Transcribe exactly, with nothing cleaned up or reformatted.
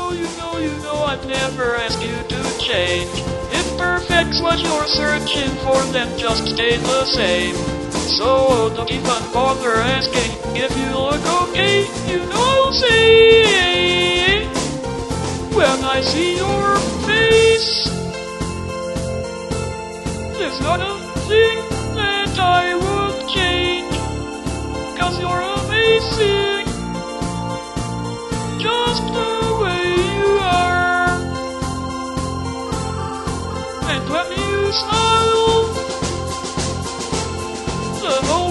know, you know, you know I'd never ask you to change. If perfect's what you're searching for, then just stay the same. So don't even bother asking. If you look okay, you know I'll say, when I see your face, there's not a thing that I would change, 'cause you're amazing, just the way you are. And when you smile, the whole